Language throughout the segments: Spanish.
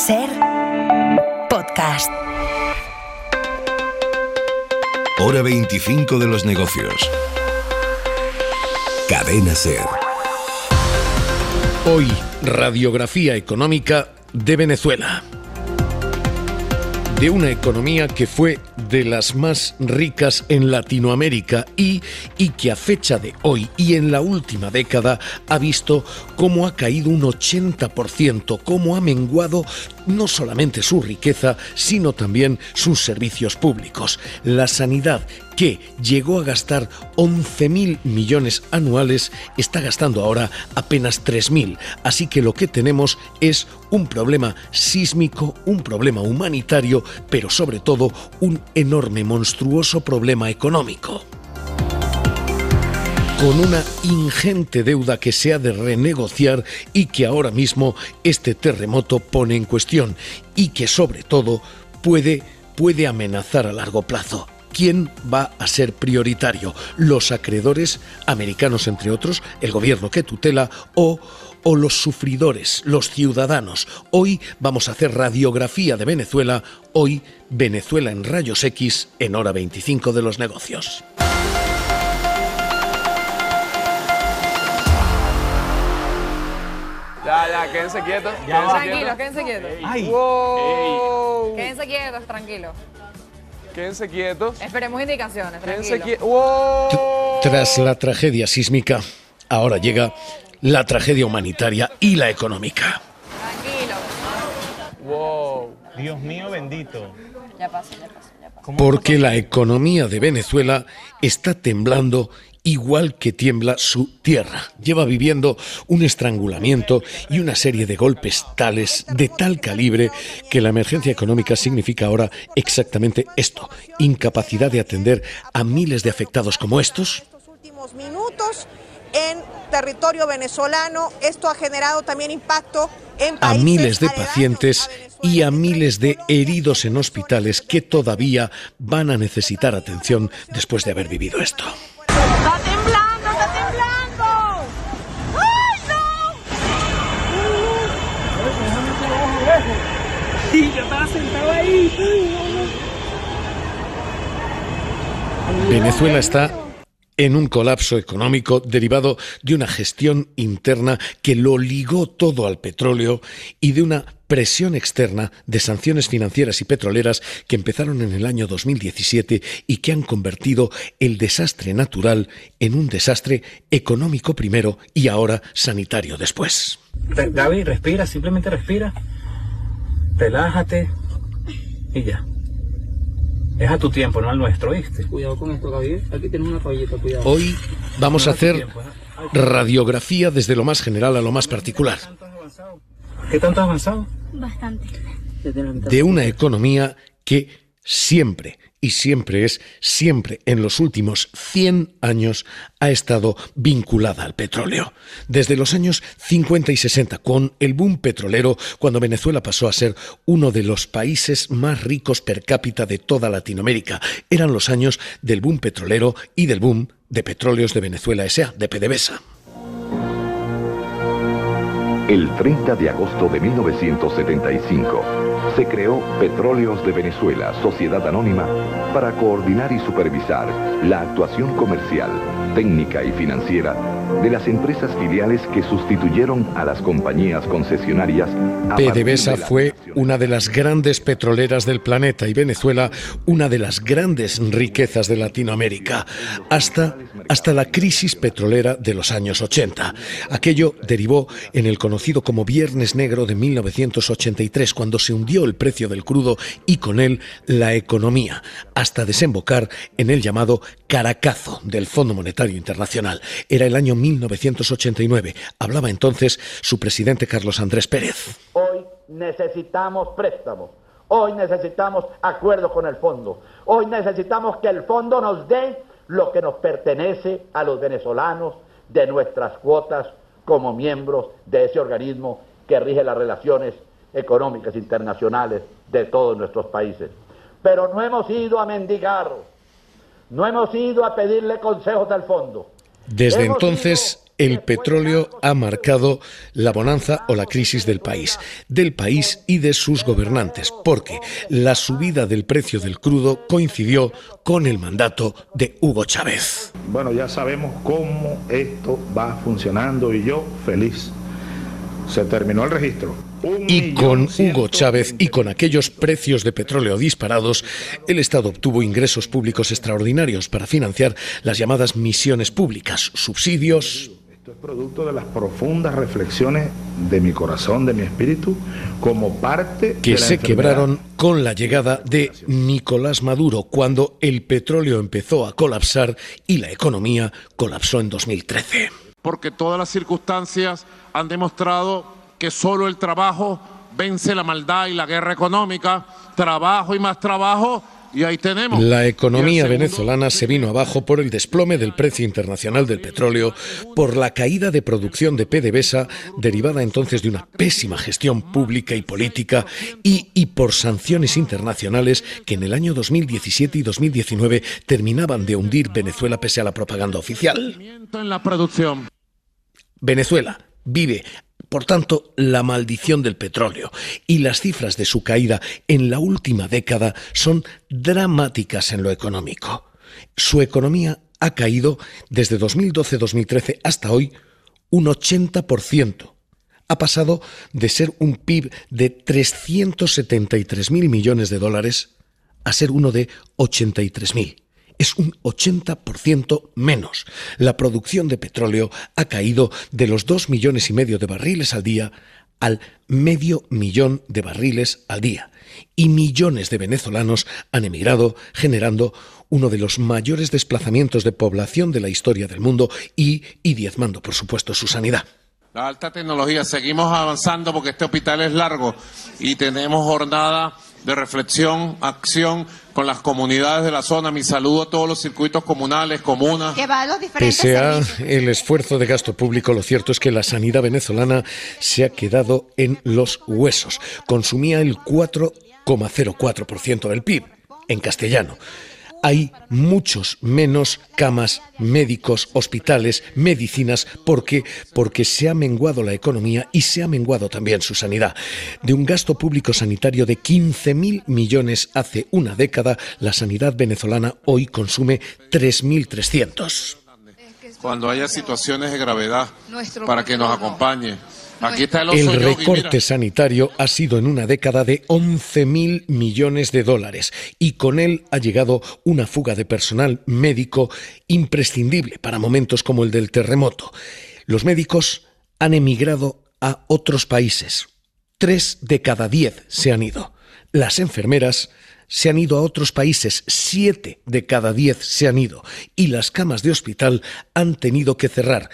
Ser podcast. Hora 25 de los negocios. Cadena Ser. Hoy, radiografía económica de Venezuela. De una economía que fue de las más ricas en Latinoamérica y que a fecha de hoy y en la última década ha visto cómo ha caído un 80%, cómo ha menguado no solamente su riqueza, sino también sus servicios públicos. La sanidad, que llegó a gastar 11.000 millones anuales, está gastando ahora apenas 3.000. Así que lo que tenemos es un problema sísmico, un problema humanitario, pero sobre todo un enorme, monstruoso problema económico. Con una ingente deuda que se ha de renegociar y que ahora mismo este terremoto pone en cuestión y que sobre todo puede amenazar a largo plazo. ¿Quién va a ser prioritario? ¿Los acreedores americanos, entre otros, el gobierno que tutela, o los sufridores, los ciudadanos? Hoy vamos a hacer radiografía de Venezuela. Hoy, Venezuela en rayos X, en hora 25 de los negocios. Ya, quédense quietos. Quédense quietos. Wow. Quédense quietos, tranquilos. Quédense quietos. Esperemos indicaciones, Quédense tranquilos. quietos. Wow. Tras la tragedia sísmica, ahora llega la tragedia humanitaria y la económica. Tranquilos. Wow. Dios mío bendito. Ya pasa. Porque la economía de Venezuela está temblando igual que tiembla su tierra. Lleva viviendo un estrangulamiento y una serie de golpes tales, de tal calibre, que la emergencia económica significa ahora exactamente esto: incapacidad de atender a miles de afectados como estos. Estos últimos minutos en territorio venezolano, esto ha generado también impacto en A países miles de aledaños pacientes a Venezuela. y a miles de heridos en hospitales que todavía van a necesitar atención después de haber vivido esto. ¡Está temblando! ¡Ay, no! Y yo estaba sentado ahí. Venezuela está en un colapso económico derivado de una gestión interna que lo ligó todo al petróleo y de una presión externa de sanciones financieras y petroleras que empezaron en el año 2017 y que han convertido el desastre natural en un desastre económico primero y ahora sanitario después. Gaby, respira, simplemente respira. Relájate y ya. Es a tu tiempo, no al nuestro, ¿viste? Cuidado con esto, Gaby. Aquí tienes una toallita, cuidado. Hoy vamos a hacer radiografía desde lo más general a lo más particular. ¿Qué tanto has avanzado? Bastante. De una economía que siempre en los últimos 100 años ha estado vinculada al petróleo. Desde los años 50 y 60, con el boom petrolero, cuando Venezuela pasó a ser uno de los países más ricos per cápita de toda Latinoamérica. Eran los años del boom petrolero y del boom de Petróleos de Venezuela S.A., de PDVSA. El 30 de agosto de 1975 se creó Petróleos de Venezuela, Sociedad Anónima, para coordinar y supervisar la actuación comercial, técnica y financiera de las empresas filiales que sustituyeron a las compañías concesionarias. PDVSA fue una de las grandes petroleras del planeta y Venezuela una de las grandes riquezas de Latinoamérica, hasta la crisis petrolera de los años 80. Aquello derivó en el conocido como Viernes Negro de 1983, cuando se hundió el precio del crudo y con él la economía, hasta desembocar en el llamado caracazo del Fondo Monetario Internacional. Era el año 1989. Hablaba entonces su presidente Carlos Andrés Pérez. Hoy necesitamos préstamos. Hoy necesitamos acuerdos con el fondo. Hoy necesitamos que el fondo nos dé lo que nos pertenece a los venezolanos de nuestras cuotas como miembros de ese organismo que rige las relaciones económicas internacionales de todos nuestros países. Pero no hemos ido a mendigar, no hemos ido a pedirle consejos al fondo. Desde entonces, el petróleo ha marcado la bonanza o la crisis del país y de sus gobernantes, porque la subida del precio del crudo coincidió con el mandato de Hugo Chávez. Bueno, ya sabemos cómo esto va funcionando y yo feliz. Se terminó el registro. Y con Hugo Chávez y con aquellos precios de petróleo disparados, el Estado obtuvo ingresos públicos extraordinarios para financiar las llamadas misiones públicas, subsidios. Esto es producto de las profundas reflexiones de mi corazón, de mi espíritu, como parte que de la se enfermedad. Quebraron con la llegada de Nicolás Maduro, cuando el petróleo empezó a colapsar y la economía colapsó en 2013. Porque todas las circunstancias han demostrado que solo el trabajo vence la maldad y la guerra económica. Trabajo y más trabajo, y ahí tenemos. La economía venezolana se vino abajo por el desplome del precio internacional del petróleo, por la caída de producción de PDVSA, derivada entonces de una pésima gestión pública y política, y por sanciones internacionales que en el año 2017 y 2019 terminaban de hundir Venezuela pese a la propaganda oficial. En la producción. Venezuela vive, por tanto, la maldición del petróleo, y las cifras de su caída en la última década son dramáticas en lo económico. Su economía ha caído desde 2012-2013 hasta hoy un 80%. Ha pasado de ser un PIB de 373.000 millones de dólares a ser uno de 83.000. Es un 80% menos. La producción de petróleo ha caído de los 2,5 millones de barriles al día al 500,000 de barriles al día. Y millones de venezolanos han emigrado, generando uno de los mayores desplazamientos de población de la historia del mundo y diezmando, por supuesto, su sanidad. La alta tecnología, seguimos avanzando porque este hospital es largo y tenemos jornada de reflexión, acción con las comunidades de la zona. Mi saludo a todos los circuitos comunales, comunas. Pese a el esfuerzo de gasto público, lo cierto es que la sanidad venezolana se ha quedado en los huesos. Consumía el 4,04% del PIB, en castellano. Hay muchos menos camas, médicos, hospitales, medicinas, porque se ha menguado la economía y se ha menguado también su sanidad. De un gasto público sanitario de 15.000 millones hace una década, la sanidad venezolana hoy consume 3.300. Cuando haya situaciones de gravedad, para que nos acompañe. Aquí está el recorte sanitario ha sido en una década de 11.000 millones de dólares y con él ha llegado una fuga de personal médico imprescindible para momentos como el del terremoto. Los médicos han emigrado a otros países. 3 de cada 10 se han ido. Las enfermeras se han ido a otros países. 7 de cada 10 se han ido. Y las camas de hospital han tenido que cerrar.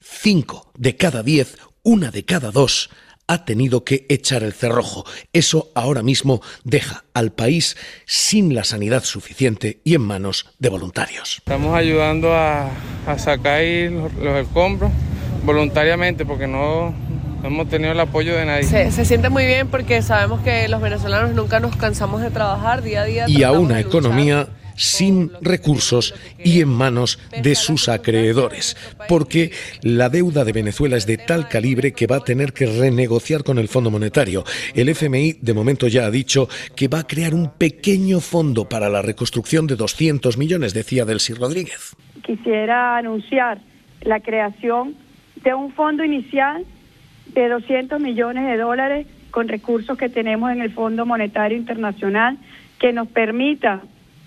5 de cada 10, 1 de cada 2 ha tenido que echar el cerrojo. Eso ahora mismo deja al país sin la sanidad suficiente y en manos de voluntarios. Estamos ayudando a sacar ahí los escombros voluntariamente porque no hemos tenido el apoyo de nadie. Se siente muy bien porque sabemos que los venezolanos nunca nos cansamos de trabajar día a día. Y a una economía sin recursos y en manos de sus acreedores, porque la deuda de Venezuela es de tal calibre que va a tener que renegociar con el Fondo Monetario. El FMI de momento ya ha dicho que va a crear un pequeño fondo para la reconstrucción de 200 millones, decía Delcy Rodríguez. Quisiera anunciar la creación de un fondo inicial de 200 millones de dólares con recursos que tenemos en el Fondo Monetario Internacional que nos permita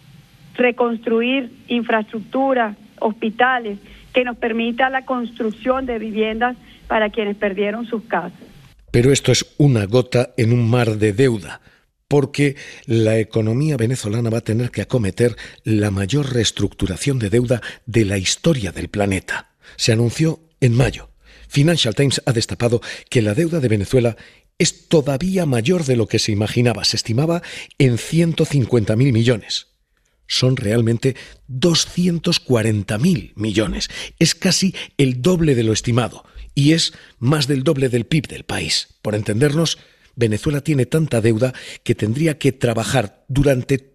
reconstruir infraestructura, hospitales, que nos permita la construcción de viviendas para quienes perdieron sus casas. Pero esto es una gota en un mar de deuda, porque la economía venezolana va a tener que acometer la mayor reestructuración de deuda de la historia del planeta. Se anunció en mayo. Financial Times ha destapado que la deuda de Venezuela es todavía mayor de lo que se imaginaba. Se estimaba en 150.000 millones. Son realmente 240.000 millones. Es casi el doble de lo estimado y es más del doble del PIB del país. Por entendernos, Venezuela tiene tanta deuda que tendría que trabajar durante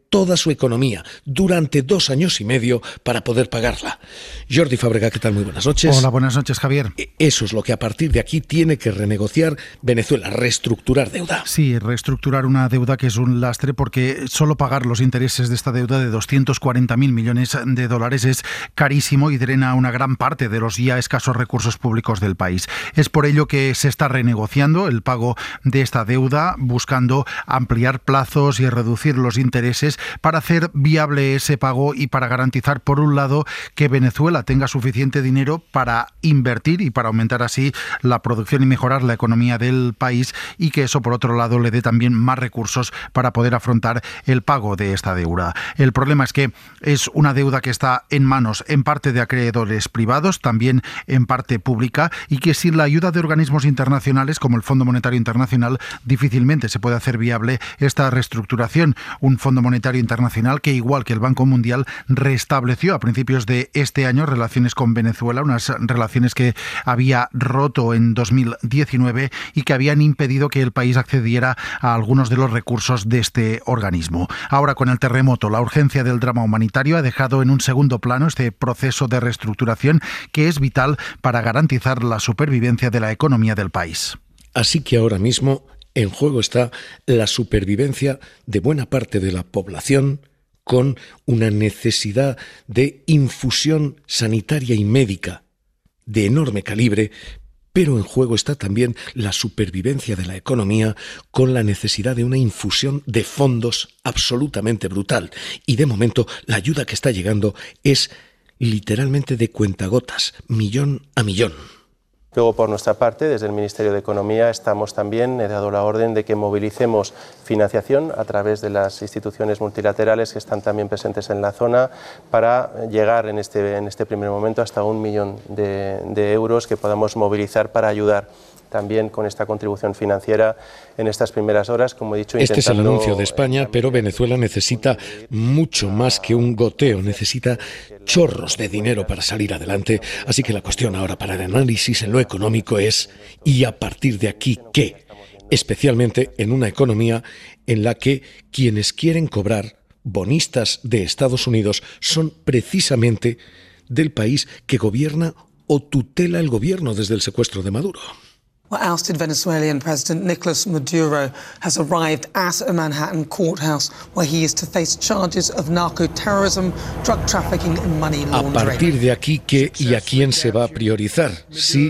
toda su economía durante 2 años y medio para poder pagarla. Jordi Fábrega, ¿qué tal? Muy buenas noches. Hola, buenas noches, Javier. Eso es lo que a partir de aquí tiene que renegociar Venezuela, reestructurar deuda. Sí, reestructurar una deuda que es un lastre, porque solo pagar los intereses de esta deuda de 240.000 millones de dólares es carísimo y drena una gran parte de los ya escasos recursos públicos del país. Es por ello que se está renegociando el pago de esta deuda, buscando ampliar plazos y reducir los intereses para hacer viable ese pago y para garantizar, por un lado, que Venezuela tenga suficiente dinero para invertir y para aumentar así la producción y mejorar la economía del país, y que eso, por otro lado, le dé también más recursos para poder afrontar el pago de esta deuda. El problema es que es una deuda que está en manos en parte de acreedores privados, también en parte pública, y que sin la ayuda de organismos internacionales como el Fondo Monetario Internacional difícilmente se puede hacer viable esta reestructuración. Un Fondo Monetario Internacional que, igual que el Banco Mundial, restableció a principios de este año relaciones con Venezuela, unas relaciones que había roto en 2019 y que habían impedido que el país accediera a algunos de los recursos de este organismo. Ahora, con el terremoto, la urgencia del drama humanitario ha dejado en un segundo plano este proceso de reestructuración que es vital para garantizar la supervivencia de la economía del país. Así que ahora mismo en juego está la supervivencia de buena parte de la población, con una necesidad de infusión sanitaria y médica de enorme calibre, pero en juego está también la supervivencia de la economía, con la necesidad de una infusión de fondos absolutamente brutal. Y de momento la ayuda que está llegando es literalmente de cuentagotas, millón a millón. Luego, por nuestra parte, desde el Ministerio de Economía he dado la orden de que movilicemos financiación a través de las instituciones multilaterales que están también presentes en la zona, para llegar en este primer momento hasta 1 millón de euros que podamos movilizar para ayudar también con esta contribución financiera en estas primeras horas, como he dicho. Este es el anuncio de España, pero Venezuela necesita mucho más que un goteo, necesita chorros de dinero para salir adelante. Así que la cuestión ahora para el análisis en lo económico es, ¿y a partir de aquí qué? Especialmente en una economía en la que quienes quieren cobrar, bonistas de Estados Unidos, son precisamente del país que gobierna o tutela el gobierno desde el secuestro de Maduro. Well, ousted Venezuelan President Nicolas Maduro has arrived at a Manhattan courthouse where he is to face charges of narco-terrorism, drug trafficking and money laundering. A partir de aquí, ¿qué y a quién se va a priorizar? Si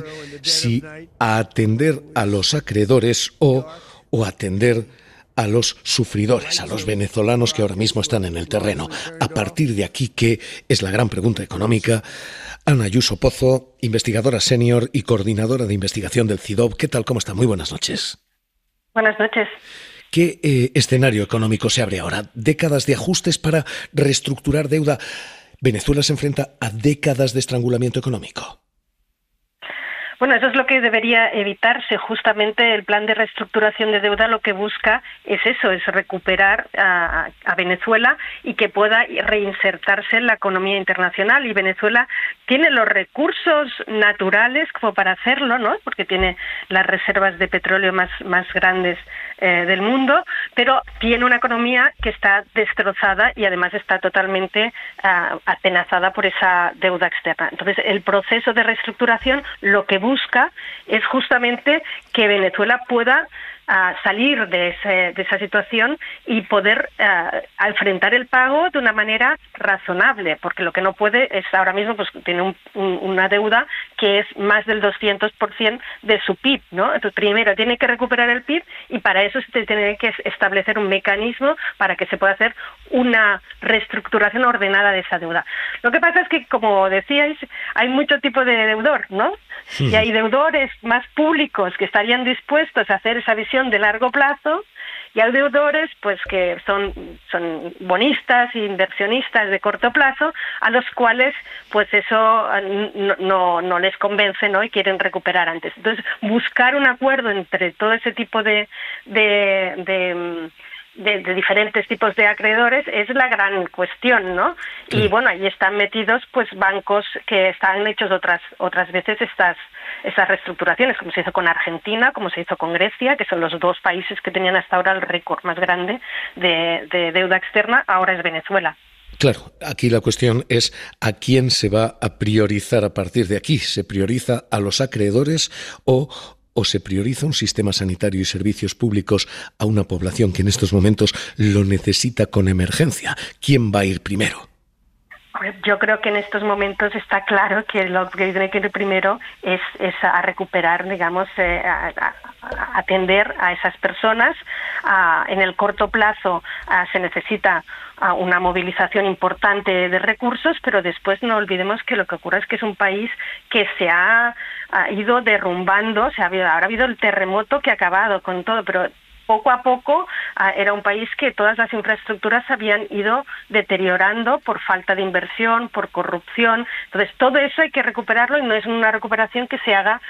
a atender a los acreedores o atender a los sufridores, a los venezolanos que ahora mismo están en el terreno. A partir de aquí, ¿qué es la gran pregunta económica? Ana Ayuso Pozo, investigadora senior y coordinadora de investigación del CIDOB. ¿Qué tal? ¿Cómo está? Muy buenas noches. Buenas noches. ¿Qué escenario económico se abre ahora? ¿Décadas de ajustes para reestructurar deuda? ¿Venezuela se enfrenta a décadas de estrangulamiento económico? Bueno, eso es lo que debería evitarse. Justamente el plan de reestructuración de deuda lo que busca es eso, es recuperar a Venezuela y que pueda reinsertarse en la economía internacional. Y Venezuela tiene los recursos naturales como para hacerlo, ¿no? Porque tiene las reservas de petróleo más grandes del mundo, pero tiene una economía que está destrozada y además está totalmente atenazada por esa deuda externa. Entonces, el proceso de reestructuración lo que busca es justamente que Venezuela pueda salir de esa situación y poder enfrentar el pago de una manera razonable, porque lo que no puede es ahora mismo, pues tiene una deuda que es más del 200% de su PIB, ¿no? Entonces, primero tiene que recuperar el PIB y para eso se tiene que establecer un mecanismo para que se pueda hacer una reestructuración ordenada de esa deuda. Lo que pasa es que, como decíais, hay mucho tipo de deudor, ¿no? Sí. Y hay deudores más públicos que estarían dispuestos a hacer esa visión de largo plazo, y hay deudores pues que son bonistas e inversionistas de corto plazo, a los cuales pues eso no les convence, ¿no? Y quieren recuperar antes. Entonces, buscar un acuerdo entre todo ese tipo de de diferentes tipos de acreedores es la gran cuestión, ¿no? Sí. Y bueno, ahí están metidos pues bancos que están hechos otras veces estas reestructuraciones, como se hizo con Argentina, como se hizo con Grecia, que son los dos países que tenían hasta ahora el récord más grande de deuda externa. Ahora es Venezuela. Claro, aquí la cuestión es a quién se va a priorizar a partir de aquí. ¿Se prioriza a los acreedores o se prioriza un sistema sanitario y servicios públicos a una población que en estos momentos lo necesita con emergencia? ¿Quién va a ir primero? Yo creo que en estos momentos está claro que lo que tiene que ir primero es a recuperar, digamos, a atender a esas personas. En el corto plazo se necesita una movilización importante de recursos, pero después no olvidemos que lo que ocurre es que es un país que se ha ido derrumbando. Ahora ha habido el terremoto que ha acabado con todo, pero poco a poco era un país que todas las infraestructuras habían ido deteriorando por falta de inversión, por corrupción. Entonces todo eso hay que recuperarlo y no es una recuperación que se haga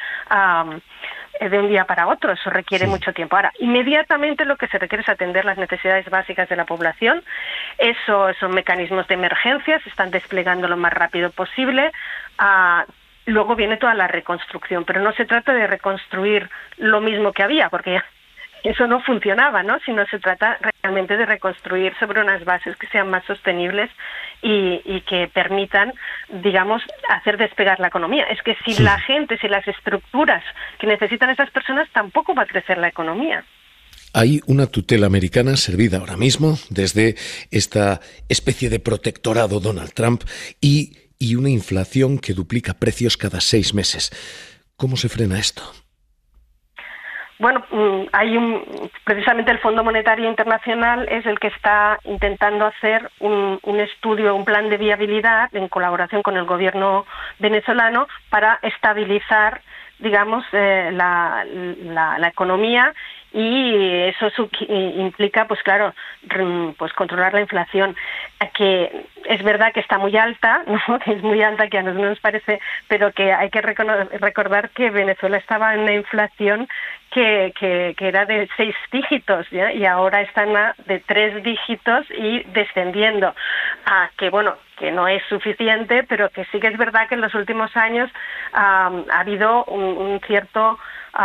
de un día para otro. Eso requiere mucho tiempo. Ahora, inmediatamente lo que se requiere es atender las necesidades básicas de la población. Esos mecanismos de emergencia se están desplegando lo más rápido posible. Luego viene toda la reconstrucción, pero no se trata de reconstruir lo mismo que había, porque eso no funcionaba, ¿no? Sino se trata realmente de reconstruir sobre unas bases que sean más sostenibles y que permitan, digamos, hacer despegar la economía. Es que si la gente, si las estructuras que necesitan esas personas, tampoco va a crecer la economía. Hay una tutela americana servida ahora mismo desde esta especie de protectorado Donald Trump y una inflación que duplica precios cada 6 meses. ¿Cómo se frena esto? Bueno, precisamente el Fondo Monetario Internacional es el que está intentando hacer un estudio, un plan de viabilidad en colaboración con el gobierno venezolano para estabilizar, digamos, la economía, y eso implica, pues claro, pues controlar la inflación, que es verdad que está muy alta, ¿no? Que es muy alta, que a nosotros nos parece, pero que hay que recordar que Venezuela estaba en una inflación que era de 6 dígitos, ¿ya? Y ahora está de 3 dígitos y descendiendo. Que bueno, que no es suficiente, pero que sí que es verdad que en los últimos años ha habido un cierto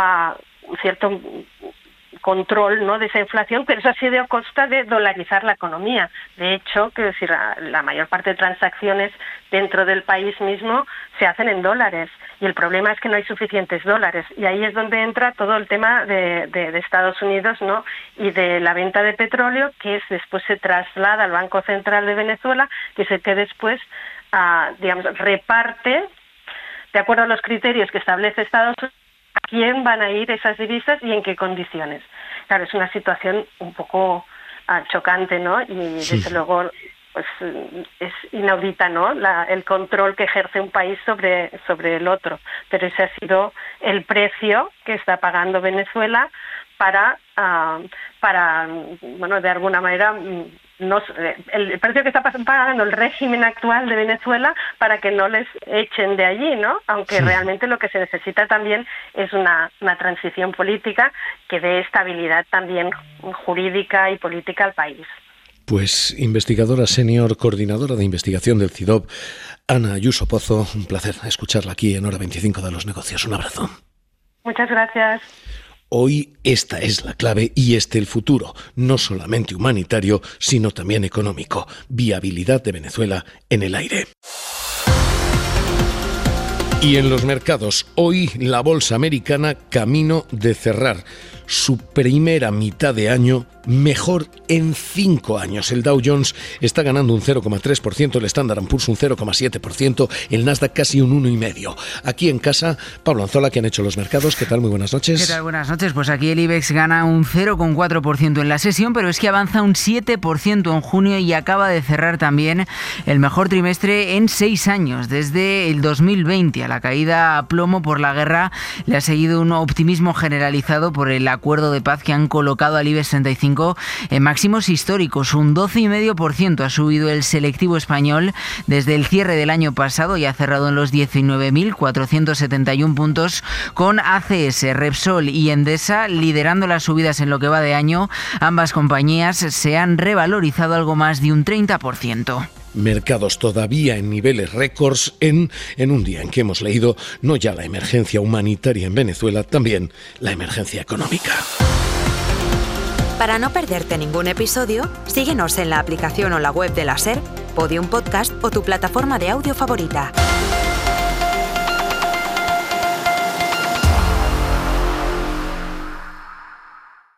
control, ¿no?, de esa inflación, pero eso ha sido a costa de dolarizar la economía. De hecho, quiero decir, la mayor parte de transacciones dentro del país mismo se hacen en dólares, y el problema es que no hay suficientes dólares, y ahí es donde entra todo el tema de Estados Unidos, ¿no?, y de la venta de petróleo, que después se traslada al Banco Central de Venezuela, que es el que después, digamos, reparte, de acuerdo a los criterios que establece Estados Unidos, a quién van a ir esas divisas y en qué condiciones. Claro, es una situación un poco chocante, ¿no? Y desde luego pues es inaudita, ¿no?, el control que ejerce un país sobre el otro. Pero ese ha sido el precio que está pagando Venezuela para bueno, de alguna manera, el precio que está pagando el régimen actual de Venezuela para que no les echen de allí, ¿no? Aunque realmente lo que se necesita también es una transición política que dé estabilidad también jurídica y política al país. Pues investigadora senior, coordinadora de investigación del CIDOB, Ana Ayuso Pozo, un placer escucharla aquí en Hora 25 de los Negocios. Un abrazo. Muchas gracias. Hoy esta es la clave y el futuro, no solamente humanitario, sino también económico. Viabilidad de Venezuela en el aire. Y en los mercados, hoy la bolsa americana camino de cerrar su primera mitad de año mejor en 5 años. El Dow Jones está ganando un 0,3%, el Standard & Poor's un 0,7%, el Nasdaq casi un 1,5%. Aquí en casa, Pablo Anzola, que han hecho los mercados. ¿Qué tal? Muy buenas noches. ¿Qué tal? Buenas noches. Pues aquí el IBEX gana un 0,4% en la sesión, pero es que avanza un 7% en junio y acaba de cerrar también el mejor trimestre en 6 años, desde el 2020. A la caída a plomo por la guerra le ha seguido un optimismo generalizado por el acuerdo acuerdo de paz que han colocado al IBEX 35 en máximos históricos. Un 12,5% ha subido el selectivo español desde el cierre del año pasado y ha cerrado en los 19.471 puntos, con ACS, Repsol y Endesa liderando las subidas en lo que va de año. Ambas compañías se han revalorizado algo más de un 30%. Mercados todavía en niveles récords en un día en que hemos leído no ya la emergencia humanitaria en Venezuela, también la emergencia económica. Para no perderte ningún episodio, síguenos en la aplicación o la web de la SER, Podium Podcast o tu plataforma de audio favorita.